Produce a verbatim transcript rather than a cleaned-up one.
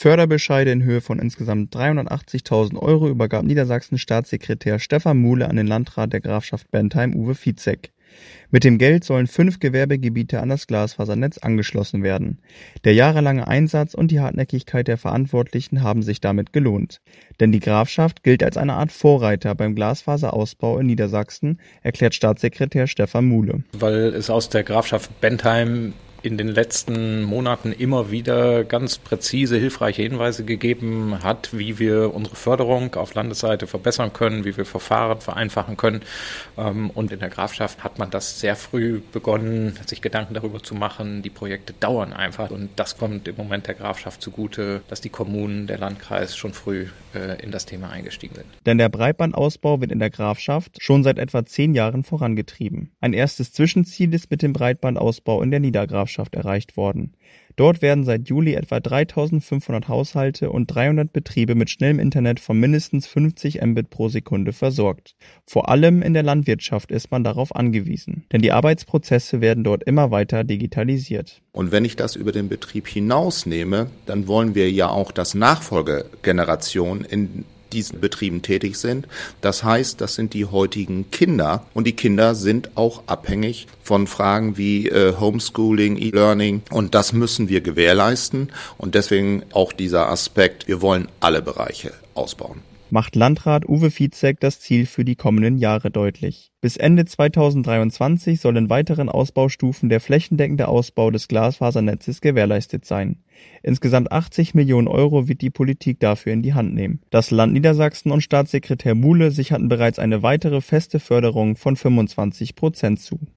Förderbescheide in Höhe von insgesamt dreihundertachtzigtausend Euro übergab Niedersachsens Staatssekretär Stefan Muhle an den Landrat der Grafschaft Bentheim, Uwe Vietzek. Mit dem Geld sollen fünf Gewerbegebiete an das Glasfasernetz angeschlossen werden. Der jahrelange Einsatz und die Hartnäckigkeit der Verantwortlichen haben sich damit gelohnt. Denn die Grafschaft gilt als eine Art Vorreiter beim Glasfaserausbau in Niedersachsen, erklärt Staatssekretär Stefan Muhle. Weil es aus der Grafschaft Bentheim in den letzten Monaten immer wieder ganz präzise, hilfreiche Hinweise gegeben hat, wie wir unsere Förderung auf Landesseite verbessern können, wie wir Verfahren vereinfachen können. Und in der Grafschaft hat man das sehr früh begonnen, sich Gedanken darüber zu machen. Die Projekte dauern einfach und das kommt im Moment der Grafschaft zugute, dass die Kommunen, der Landkreis schon früh in das Thema eingestiegen sind. Denn der Breitbandausbau wird in der Grafschaft schon seit etwa zehn Jahren vorangetrieben. Ein erstes Zwischenziel ist mit dem Breitbandausbau in der Niedergrafschaft erreicht worden. Dort werden seit Juli etwa dreitausendfünfhundert Haushalte und dreihundert Betriebe mit schnellem Internet von mindestens fünfzig Mbit pro Sekunde versorgt. Vor allem in der Landwirtschaft ist man darauf angewiesen, denn die Arbeitsprozesse werden dort immer weiter digitalisiert. Und wenn ich das über den Betrieb hinausnehme, dann wollen wir ja auch, dass Nachfolgegenerationen in diesen Betrieben tätig sind. Das heißt, das sind die heutigen Kinder und die Kinder sind auch abhängig von Fragen wie äh, Homeschooling, E-Learning und das müssen wir gewährleisten und deswegen auch dieser Aspekt, wir wollen alle Bereiche ausbauen. Macht Landrat Uwe Vietzek das Ziel für die kommenden Jahre deutlich. Bis Ende zweitausenddreiundzwanzig soll in weiteren Ausbaustufen der flächendeckende Ausbau des Glasfasernetzes gewährleistet sein. Insgesamt achtzig Millionen Euro wird die Politik dafür in die Hand nehmen. Das Land Niedersachsen und Staatssekretär Muhle sicherten bereits eine weitere feste Förderung von fünfundzwanzig Prozent zu.